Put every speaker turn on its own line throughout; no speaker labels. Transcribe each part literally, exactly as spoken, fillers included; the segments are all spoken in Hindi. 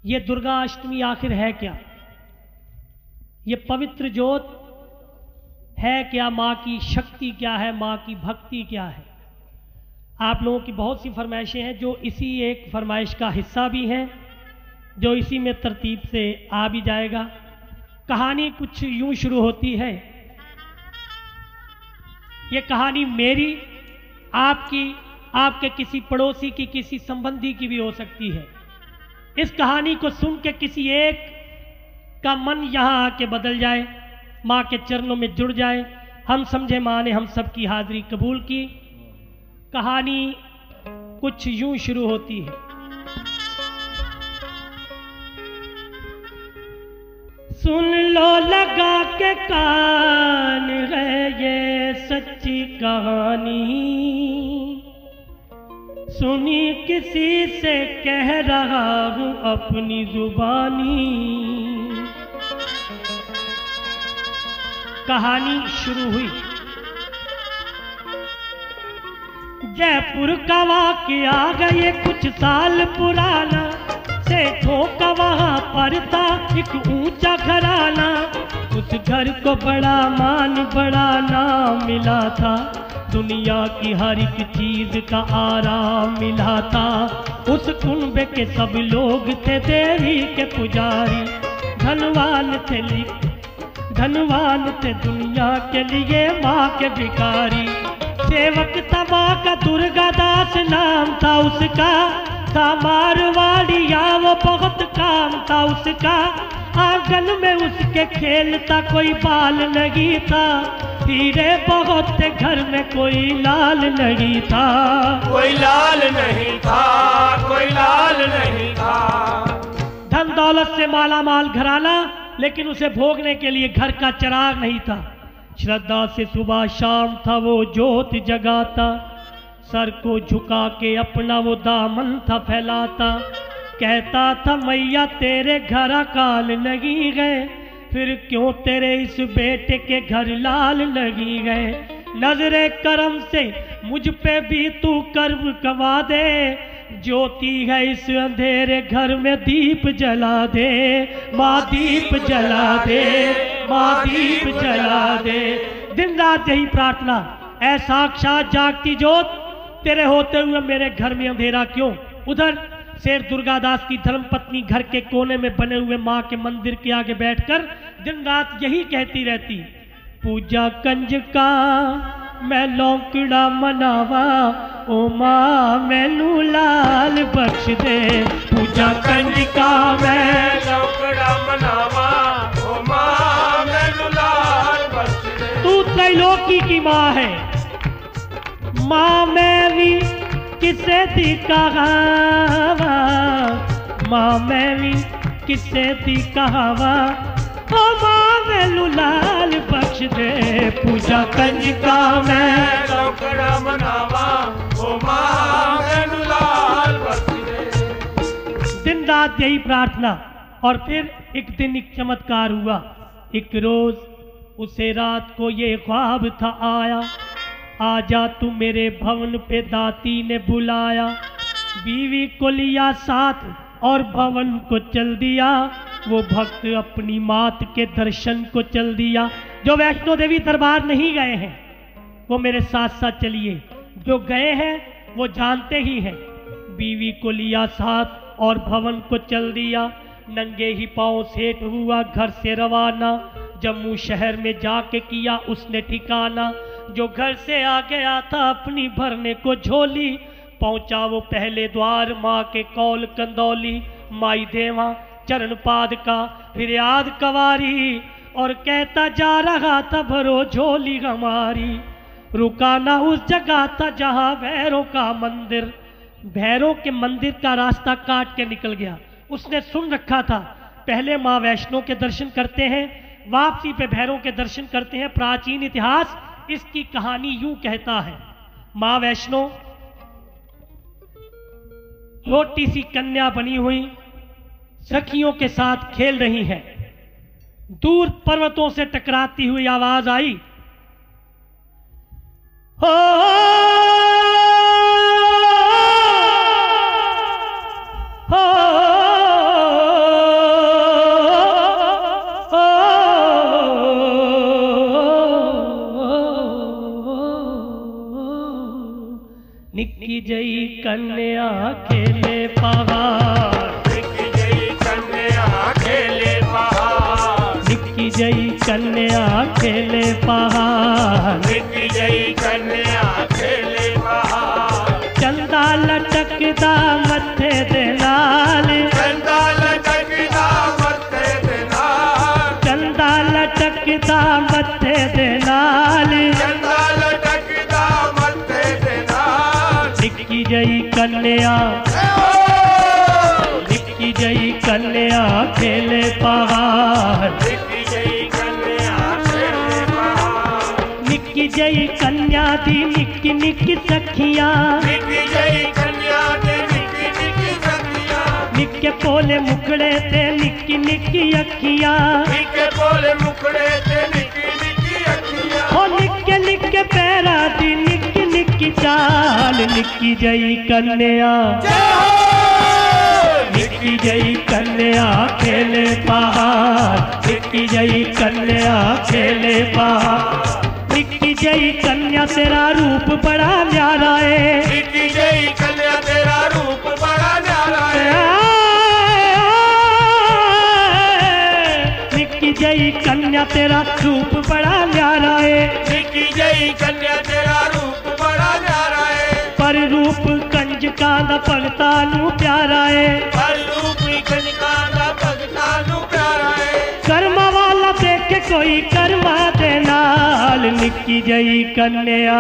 ये दुर्गा अष्टमी आखिर है क्या? ये पवित्र ज्योत है क्या? माँ की शक्ति क्या है? माँ की भक्ति क्या है? आप लोगों की बहुत सी फरमाइशें हैं जो इसी एक फरमाइश का हिस्सा भी हैं, जो इसी में तरतीब से आ भी जाएगा। कहानी कुछ यूं शुरू होती है। ये कहानी मेरी, आपकी, आपके किसी पड़ोसी की, किसी संबंधी की भी हो सकती है। इस कहानी को सुन के किसी एक का मन यहाँ आके बदल जाए, माँ के चरणों में जुड़ जाए। हम समझे माँ ने हम सबकी हाजिरी कबूल की। कहानी कुछ यूं शुरू होती है। सुन लो लगा के कान है ये सच्ची कहानी, सुनी किसी से कह रहा हूँ अपनी जुबानी। कहानी शुरू हुई। जयपुर का वाकया गए कुछ साल पुराना, सेठों का वहाँ पर था एक ऊंचा घराना। उस घर को बड़ा मान बड़ा नाम मिला था, दुनिया की हर एक चीज का आराम मिला था। उस कुंभ के सब लोग थे देवी के पुजारी, धनवान थे धनवान थे दुनिया के लिए माँ के भिखारी। सेवक था माँ का दुर्गा दास नाम था उसका, था मारवाड़िया वो बहुत काम था उसका। आंगन में उसके खेलता कोई बाल नहीं था, हीरे बहुत थे घर में कोई लाल नहीं था।
कोई लाल नहीं था, कोई लाल नहीं था।
धन दौलत से माला माल घराना, लेकिन उसे भोगने के लिए घर का चिराग नहीं था। श्रद्धा से सुबह शाम था वो ज्योत जगाता, सर को झुका के अपना वो दामन था फैलाता। कहता था मैया तेरे घर अकाल नहीं गए, फिर क्यों तेरे इस बेटे के घर लाल नहीं गए। नजरे करम से मुझ पे भी तू कर्म कमा दे, ज्योति है इस अंधेरे घर में दीप जला दे। माँ दीप जला दे, माँ दीप जला दे। दिन रात यही प्रार्थना, ऐ साक्षात जागती ज्योत तेरे होते हुए मेरे घर में अंधेरा क्यों। उधर शेर दुर्गादास की धर्मपत्नी घर के कोने में बने हुए माँ के मंदिर के आगे बैठकर दिन रात यही कहती रहती, पूजा कंज का मैं लौकड़ा मनावा, ओ माँ मैनू लाल बख्श दे। पूजा कंज का मैं
लौकड़ा मनावा, ओ माँ मैनू लाल बख्श दे।
तू त्रैलोकी की माँ है, माँ मैं भी किसे दी कहावा, माँ मैं भी किसे दी कहावा, ओ माँ मैनू लाल बख्श दे। पूजा कंज का मैं
लौकड़ा मनावा, ओ माँ मैनू लाल बख्श दे।
दिन रात यही प्रार्थना। और फिर एक दिन एक चमत्कार हुआ। एक रोज उसे रात को ये ख्वाब था आया, आजा तू मेरे भवन पे दाती ने बुलाया। बीवी को लिया साथ और भवन को चल दिया, वो भक्त अपनी मात के दर्शन को चल दिया। जो वैष्णो देवी दरबार नहीं गए हैं वो मेरे साथ साथ चलिए, जो गए हैं वो जानते ही हैं। बीवी को लिया साथ और भवन को चल दिया, नंगे ही पांव सेठ हुआ घर से रवाना। जम्मू शहर में जाके किया उसने ठिकाना, जो घर से आ गया था अपनी भरने को झोली। पहुंचा वो पहले द्वार माँ के कौल कंदौली, माई देवा चरण पाद का फिर याद कवारी, और कहता जा रहा था भरो झोली हमारी। रुका ना उस जगह था जहाँ भैरों का मंदिर, भैरों के मंदिर का रास्ता काट के निकल गया। उसने सुन रखा था पहले माँ वैष्णो के दर्शन करते हैं, वापसी पे भैरों के दर्शन करते हैं। प्राचीन इतिहास इसकी कहानी यूं कहता है, माँ वैष्णो छोटी सी कन्या बनी हुई सखियों के साथ खेल रही है। दूर पर्वतों से टकराती हुई आवाज आई, हो हो कन्या खेले पहाड़,
निकी जई कन्या खेले पहाड़,
निकी जई कन्या खेले पहाड़,
निकी जई कन्या खेले पहाड़,
चंदा लटकदा मथे दे नाल,
चंदा लटकदा मथे दे नाल,
चंदा लटकदा मथे दे नाल,
चंदा लटकदा मथे दे नाल,
निकी जई कन्या, निकी जई कन्या खेले पहाड़,
निकी जई कन्या खेले पहाड़,
निकी जई कन्या दी निकी निकी सखियां,
निकी जई कन्या दे निकी निकी सखियां,
निके पोले मुखड़े ते निकी निकी अखियां,
निके बोले मुखड़े ते निकी निकी अखियां,
ओ निके निके पैरा दी निकी निकी चाल, निकी जई कन्या, निकी जई कन्या खेले पहाड़, निकी जई कन्या खेले पहाड़, निकी जई कन्या तेरा रूप बड़ा न्यारा है,
निकी जई कन्या तेरा रूप बड़ा न्यारा है,
निकी जई कन्या तेरा रूप बड़ा न्यारा है,
निकी जई कन्या तेरा रूप बड़ा न्यारा है,
पर रूप कंजका दा भगता नू प्यारा है,
पर रूप कंजका दा भगता नू प्यारा है,
कर्मा वाला देखे कोई कर्मा दे नाल, निकी जई कन्या,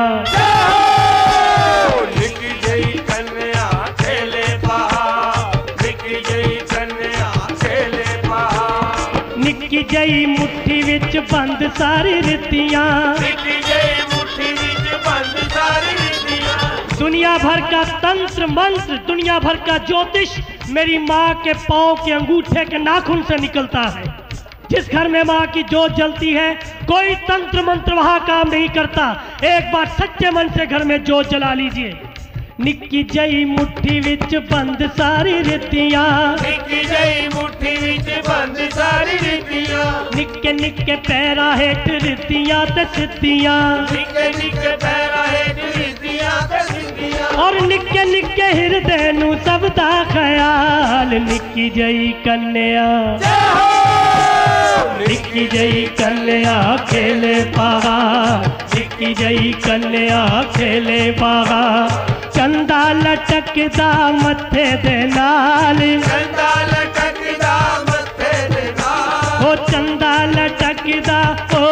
निकी जई कन्या खेले पहाड़, निकी जई कन्या खेले पहाड़,
निकी जई मुट्ठी विच बंद सारी रितियां,
निकी जई मुट्ठी विच बंद सारी रीतियां,
दुनिया भर का तंत्र मंत्र, दुनिया भर का ज्योतिष मेरी माँ के पाँव के अंगूठे के नाखून से निकलता है। जिस घर में माँ की जोत जलती है कोई तंत्र मंत्र वहां काम नहीं करता। एक बार सच्चे मन से घर में जोत जला लीजिए। निक्की जई मुट्ठी विच बंद सारी रितियां,
निकी जई मुट्ठी विच बंद सारी रीतियां,
निक्के निक्के पैरा हेठ रितियां ते सिद्धियां,
निके निके पैरा हेठ रीतियां ते सिद्धियां,
और निक्के निक्के हिरदे नू सब दा ख्याल। निक्की जई कन्या, निक्की जई कन्या खेले पहाड़, निक्की जई कन्या खेले पहाड़, चंदा लटकदा मथे दे नाल,
चंदा लटकदा मथे दे नाल,
ओ चंदा लटकदा ओ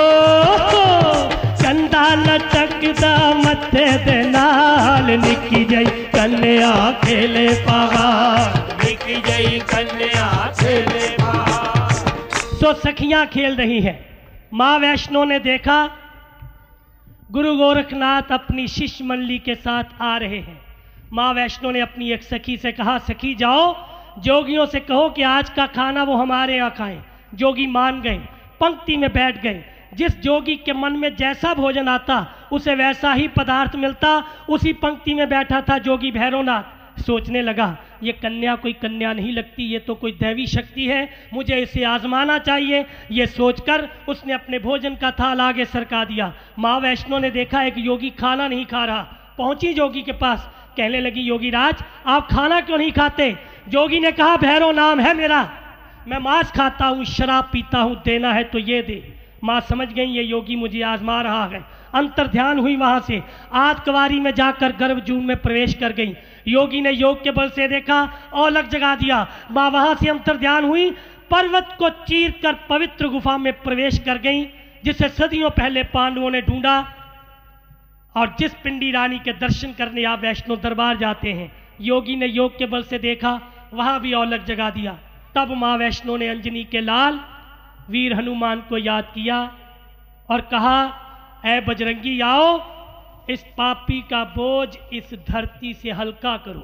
चंदा लटकदा मथे दे नाल, निक्की जई कन्या खेले पहाड़,
निकी जई कन्या खेले पहाड़।
तो सखियां खेल रही हैं। माँ वैष्णो ने देखा गुरु गोरखनाथ अपनी शिष्य मंडली के साथ आ रहे हैं। माँ वैष्णो ने अपनी एक सखी से कहा, सखी जाओ जोगियों से कहो कि आज का खाना वो हमारे यहाँ खाएं। जोगी मान गए, पंक्ति में बैठ गए। जिस जोगी के मन में जैसा भोजन आता उसे वैसा ही पदार्थ मिलता। उसी पंक्ति में बैठा था जोगी भैरवनाथ। सोचने लगा ये कन्या कोई कन्या नहीं लगती, ये तो कोई दैवी शक्ति है, मुझे इसे आजमाना चाहिए। ये सोचकर उसने अपने भोजन का थाल आगे सरका दिया। माँ वैष्णो ने देखा एक योगी खाना नहीं खा रहा। पहुंची जोगी के पास, कहने लगी योगी राज आप खाना क्यों नहीं खाते? जोगी ने कहा भैरव नाम है मेरा, मैं मांस खाता हूँ, शराब पीता हूँ, देना है तो ये दे। माँ समझ गई ये योगी मुझे आजमा रहा है। अंतर ध्यान हुई, वहां से आध कवारी में जाकर गर्भजून में प्रवेश कर गई। योगी ने योग के बल से देखा, औलक जगा दिया। माँ वहां से अंतर ध्यान हुई, पर्वत को चीर कर पवित्र गुफा में प्रवेश कर गई, जिसे सदियों पहले पांडवों ने ढूंढा। और जिस पिंडी रानी के दर्शन करने आप वैष्णो दरबार जाते हैं, योगी ने योग के बल से देखा, वहां भी औलक जगा दिया। तब माँ वैष्णो ने अंजनी के लाल वीर हनुमान को याद किया और कहा, ऐ बजरंगी आओ, इस पापी का बोझ इस धरती से हल्का करो।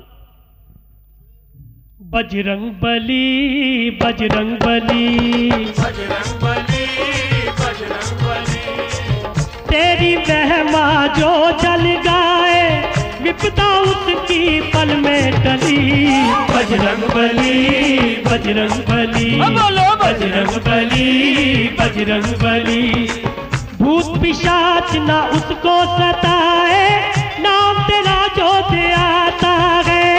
बजरंग बली बजरंग बली
बजरंग बली बजरंग बली,
तेरी महिमा जो जल गाए, विपदा उसकी पल में टली। बजरंग बली बजरंग बली बजरंग बली बजरंग बली, भूत पिशाच ना उसको सताए, नाम तेरा जो दे आता है।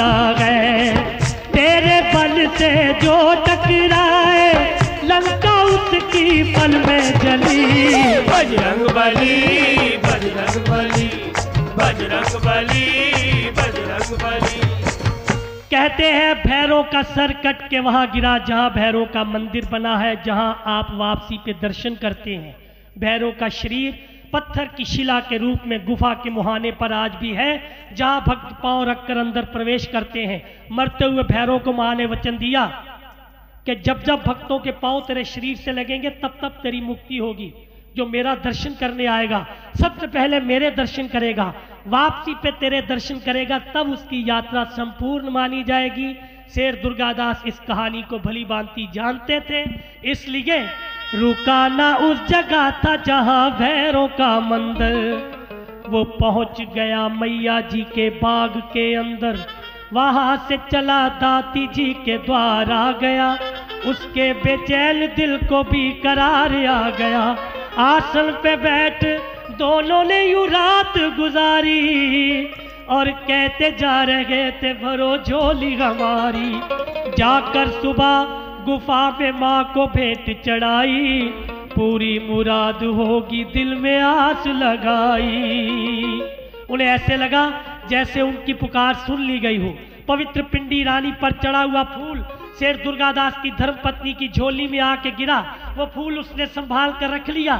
आ गए, तेरे बल से जो टकराए लंका उसकी पल में जली।
बजरंग बली बजरंग बली बजरंग बली बजरंग बली।
कहते हैं भैरव का सर कट के वहां गिरा जहां भैरव का मंदिर बना है, जहां आप वापसी पे दर्शन करते हैं। भैरव का शरीर पत्थर की शिला के रूप में गुफा के मुहाने पर आज भी है, जहां भक्त पांव रखकर अंदर प्रवेश करते हैं। मरते हुए भैरव को मां ने वचन दिया कि जब जब भक्तों के पांव तेरे शरीर से लगेंगे तब तब तेरी मुक्ति होगी। जो मेरा दर्शन करने आएगा सबसे पहले मेरे दर्शन करेगा, वापसी पे तेरे दर्शन करेगा, तब उसकी यात्रा संपूर्ण मानी जाएगी। शेर दुर्गादास इस कहानी को भली भांति जानते थे, इसलिए रुका ना उस जगह था जहां भैरव का मंदिर, वो पहुंच गया मैया जी के बाग के अंदर। वहां से चला दाती जी के द्वार आ गया, उसके बेचैन दिल को भी करार आ गया। आसन पे बैठ दोनों ने यूं रात गुजारी और कहते जा रहे थे भरो झोली हमारी। जाकर सुबह गुफा में माँ को भेंट चढ़ाई, पूरी मुराद होगी दिल में आस लगाई। उन्हें ऐसे लगा जैसे उनकी पुकार सुन ली गई हो। पवित्र पिंडी रानी पर चढ़ा हुआ फूल शेर दुर्गादास की धर्मपत्नी की झोली में आके गिरा। वो फूल उसने संभाल कर रख लिया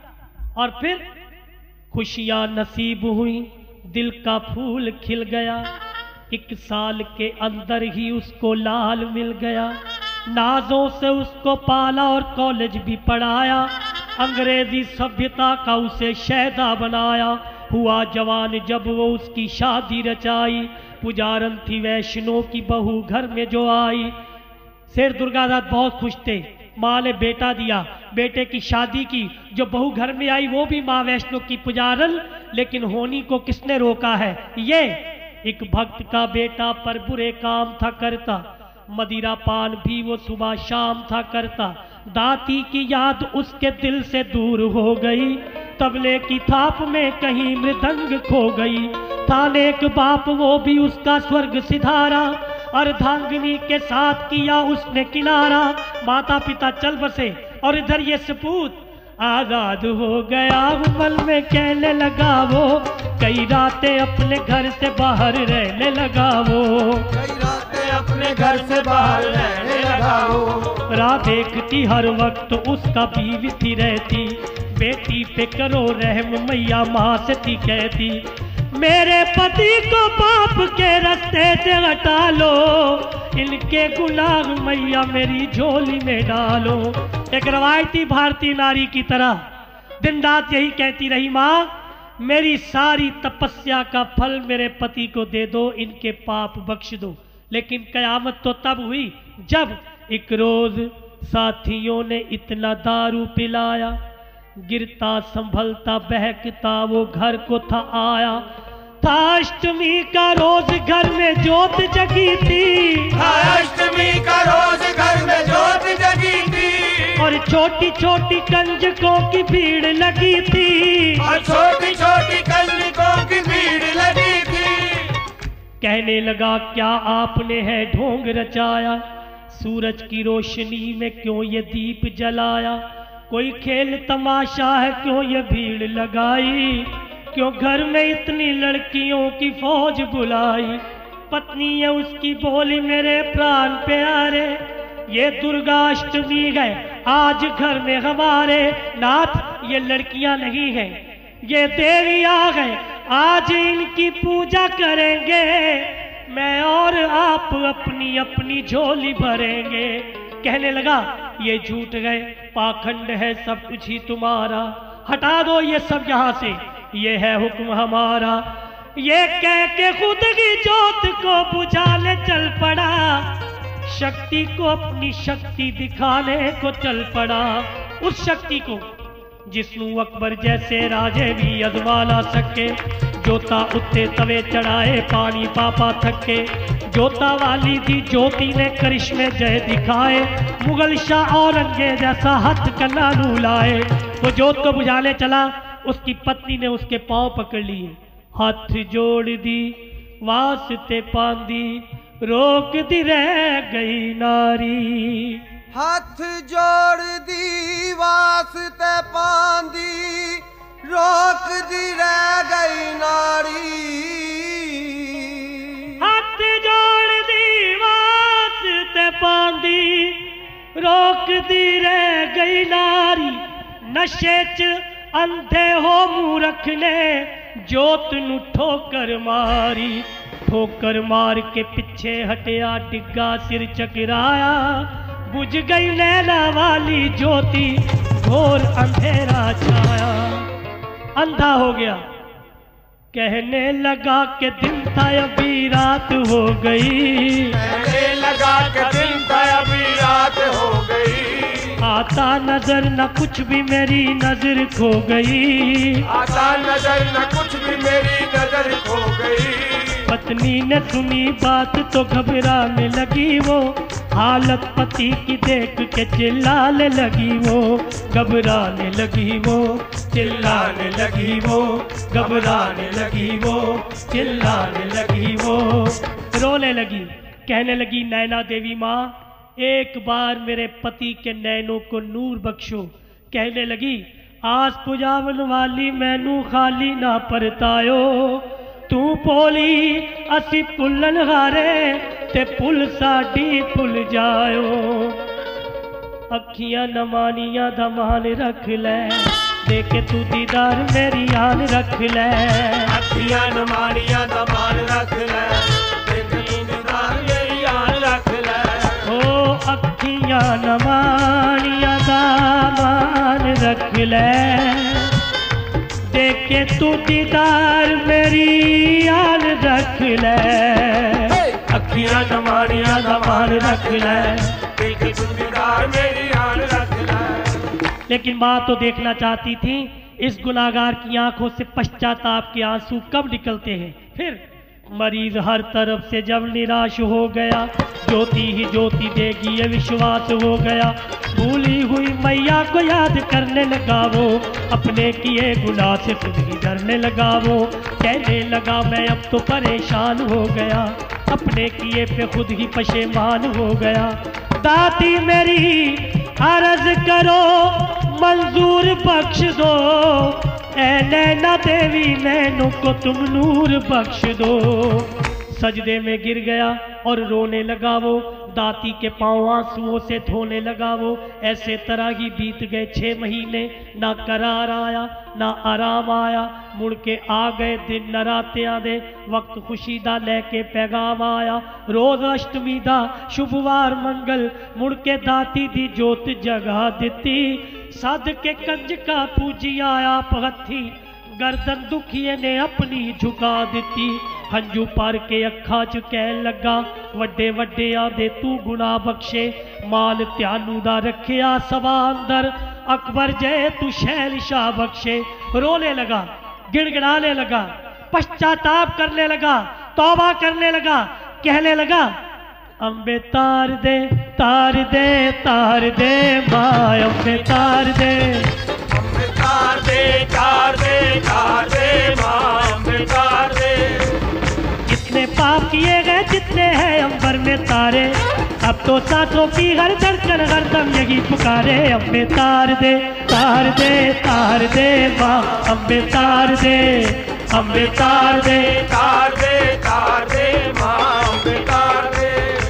और फिर खुशियां नसीब हुई, दिल का फूल खिल गया। एक साल के अंदर ही उसको लाल मिल गया, नाजों से उसको पाला और कॉलेज भी पढ़ाया। अंग्रेजी सभ्यता का उसे शहदा बनाया। हुआ जवान जब वो उसकी शादी रचाई, पुजारन थी वैष्णो की बहू घर में जो आई। शेर दुर्गादास बहुत खुश थे, माँ ने बेटा दिया, बेटे की शादी की। जो बहू घर में आई वो भी माँ वैष्णो की पुजारन, लेकिन होनी को किसने रोका है? ये एक भक्त का बेटा पर बुरे काम था करता, मदिरा पान भी वो सुबह शाम था करता। दाती की याद उसके दिल से दूर हो गई, तबले की थाप में कहीं मृदंग खो गई। था नेक बाप वो भी उसका स्वर्ग सिधारा, अर्धांगिनी के साथ किया उसने किनारा। माता पिता चल बसे और इधर ये सपूत आजाद हो गया। उमल में कहने लगा वो, कई रातें अपने घर से बाहर रहने लगा वो,
कई रातें अपने घर से बाहर रहने लगा वो।
राह देखती हर वक्त उसका बीवी थी रहती, बेटी पे करो रहम मैया माँ से थी कहती। मेरे पति को पाप के रास्ते से हटा लो, इनके गुलाम मैया मेरी झोली में डालो। एक रवायती भारतीय नारी की तरह दिन रात यही कहती रही, माँ मेरी सारी तपस्या का फल मेरे पति को दे दो, इनके पाप बख्श दो। लेकिन कयामत तो तब हुई जब एक रोज साथियों ने इतना दारू पिलाया, गिरता संभलता बहकता वो घर को था आया। था अष्टमी का रोज घर में जोत जगी थी,
था अष्टमी का रोज घर में जोत जगी थी,
और छोटी छोटी कंजकों की भीड़ लगी थी,
और छोटी छोटी कंजकों की भीड़ लगी थी।
कहने लगा क्या आपने है ढोंग रचाया, सूरज की रोशनी में क्यों ये दीप जलाया। कोई खेल तमाशा है क्यों ये भीड़ लगाई, क्यों घर में इतनी लड़कियों की फौज बुलाई। पत्नी है उसकी बोली मेरे प्राण प्यारे, ये दुर्गाष्टमी है आज घर में हमारे। नाथ ये लड़कियां नहीं हैं, ये देवी आ गए, आज इनकी पूजा करेंगे, मैं और आप अपनी अपनी झोली भरेंगे। कहने लगा ये झूठ गए, पाखंड है सब कुछ ही तुम्हारा, हटा दो ये सब यहाँ से, ये है हुक्म हमारा। ये कह के खुद की जोत को बुझाने चल पड़ा, शक्ति को अपनी शक्ति दिखाने को चल पड़ा। उस शक्ति को जिसनू अकबर जैसे राजे भी अजमा ना सके, जोता उत्ते तवे चढ़ाए पानी पापा थके। जोता वाली थी ज्योति ने करिश्मे जय दिखाए, मुगल शाह औरंगजेब जैसा हथ कन्ना लाए। वो जोत को बुझाने चला, उसकी पत्नी ने उसके पांव पकड़ लिए, हाथ जोड़ दी वास्ते पांदी रोक दी रह गई नारी।
हाथ जोड़ दी वास्ते पांदी रोक दी रह गई नारी।
हाथ जोड़ दी वास्ते पांदी रोक दी रह गई नारी। नशे च अंधे हो मूरख ने जोत नू ठोकर मारी। ठोकर मार के पीछे हटिया डिग्गा सिर चकराया। बुझ गई नैना वाली ज्योति घोर अंधेरा छाया। अंधा हो गया कहने लगा कि दिन था अभी रात हो गई।
कहने लगा कि दिन था अभी रात हो गई।
आता नजर न कुछ भी मेरी नजर खो गई।
आता नजर न कुछ भी मेरी नजर खो गई।
पत्नी ने सुनी बात तो घबराने लगी वो। हालत पति की देख के चिल्लाने लगी वो। घबराने लगी वो चिल्लाने लगी वो। घबराने लगी वो चिल्लाने लगी वो। रोने लगी कहने लगी नैना देवी माँ एक बार मेरे पति के नैनों को नूर बख्शो। कहने लगी आस पुजावन वाली मैनू खाली ना परतायो। तू बोली असी पुलन हारे ते पुल साडी पुल जायो। अखियां नमानियां दा मान रख ले देखे तू दीदार मेरी आन रख ले।
अखियां नमानियां दा मान रख ले देखे तू दीदार मेरी आन रख ले।
ओ अखियां नमानियां दा मान रख ले देखे तू दीदार मेरी आन रख ले। अखियां नमानियां दा मान रख ले
देखे तू दीदार मेरी आन रख ले।
लेकिन माँ तो देखना चाहती थी इस गुनाहगार की आंखों से पश्चाताप के आंसू कब निकलते हैं। फिर मरीज हर तरफ से जब निराश हो गया ज्योति ही ज्योति देगी ये विश्वास हो गया। भूली हुई मैया को याद करने लगा वो। अपने किए गुनाह से खुद ही डरने लगा वो। कहने लगा मैं अब तो परेशान हो गया। अपने किए पे खुद ही पशेमान हो गया। दाती मेरी अर्ज करो मंजूर बख्श दो। ऐ नैना देवी नैनों को तुम नूर बख्श दो। सजदे में गिर गया और रोने लगा वो। दाती के पांव आंसुओं से धोने लगा वो। ऐसे तरह ही बीत गए छः महीने। ना करार आया ना आराम आया। मुड़ के आ गए दिन नरात्यां दे वक्त खुशी दा लैके पैगाम आया। रोज अष्टमी दा शुभवार मंगल मुड़ के दाती दी जोत जगा दिती। सद के कंजका पूजी आया पगथी गर्दन दुखिए ने अपनी झुका दिती। हंजू पार के अखा च कह लगा वड्डे वड्डे आदे तू गुना बख्शे। मान त्यानू दा रखिया सवा अंदर अकबर जय तू शैल शाह बख्शे। रोने लगा गिड़गिड़ाने लगा पश्चाताप करने लगा तौबा करने लगा। कहने लगा अम्बे तार दे तार दे तार दे माँ अम्बे तार दे।
अम्बे तार दे तार दे तार दे माँ अम्बे तार दे।
जितने पाप किए गए जितने हैं अंबर में तारे अब तो सांसों की हर धड़कन हर दम यही पुकारे। अम्बे तार दे तार दे तार दे माँ अम्बे तार दे। अम्बे तार दे
तार दे तार दे माँ अम्बे तार दे।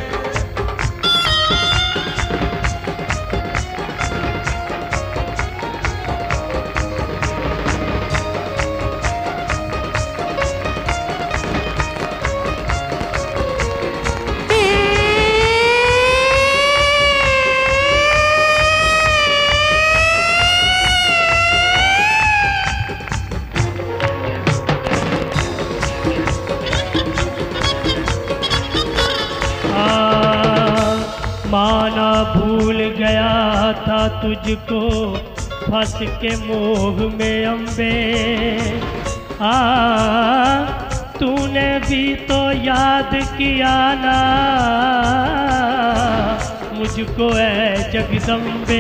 माना भूल गया था तुझको फंस के मोह में अम्बे। आ तूने भी तो याद किया ना मुझको ऐ जगदम्बे।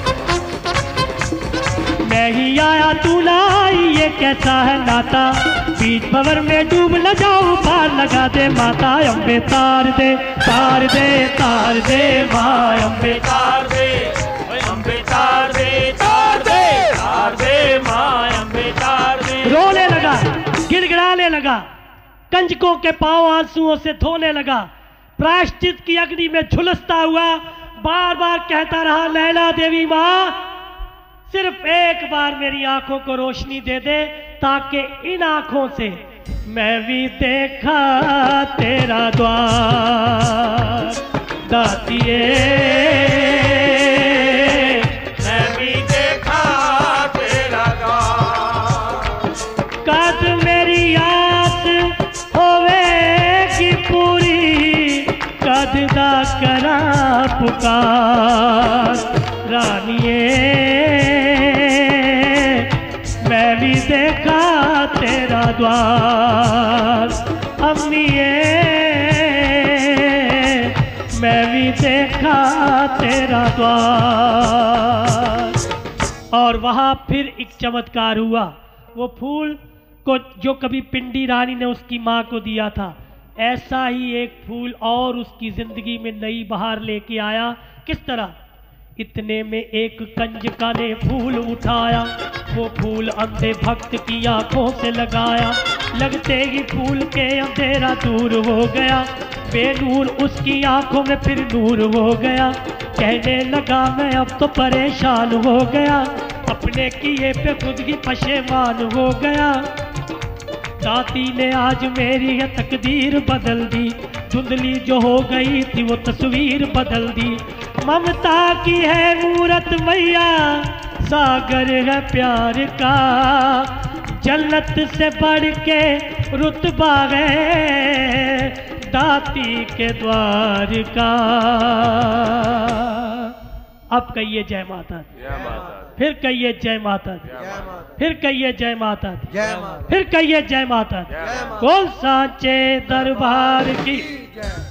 मैं ही आया तू लाई ये कैसा है नाता। बीच भंवर में डूब न जाऊं, पार लगा दे माता अम्बे, तार दे तार दे तार दे माँ अम्बे,
तार दे अम्बे, तार दे तार दे तार दे माँ अम्बे, तार दे।
रोने लगा, गिड़गिड़ाने लगा, कंजकों के पांव आंसुओं से धोने लगा, प्रायश्चित की अग्नि में झुलसता हुआ बार बार कहता रहा, लैला देवी माँ सिर्फ एक बार मेरी आंखों को रोशनी दे दे, ताकि इन आंखों से मैं भी देखा तेरा द्वार। दातिए
मैं भी देखा तेरा द्वार।
कद मेरी आस होवेगी पूरी, कद दा करा पुकार। रानिए मैं भी देखा तेरा द्वार, अम्मीए मैं भी देखा तेरा द्वार। और वहां फिर एक चमत्कार हुआ। वो फूल को जो कभी पिंडी रानी ने उसकी माँ को दिया था, ऐसा ही एक फूल और उसकी जिंदगी में नई बहार लेके आया। किस तरह? इतने में एक कंजका ने फूल उठाया, वो फूल अंधे भक्त की आंखों से लगाया, लगते ही फूल के अंधेरा दूर हो गया, बेनूर उसकी आंखों में फिर नूर हो गया। कहने लगा मैं अब तो परेशान हो गया, अपने किए पे खुद ही पशेमान हो गया। दाती ने आज मेरी है तकदीर बदल दी, धुंधली जो हो गई थी वो तस्वीर बदल दी। ममता की है मूरत मैया, सागर है प्यार का, जन्नत से बढ़ के रुतबा है दाती के द्वार का। अब कहिए जय माता दी,
जय माता दी,
फिर कहिए जय माता दी,
जय माता दी,
फिर कहिए जय माता दी,
जय माता
फिर कहिए जय माता दी।
जय माता दी।
बोल सांचे दरबार की
जय।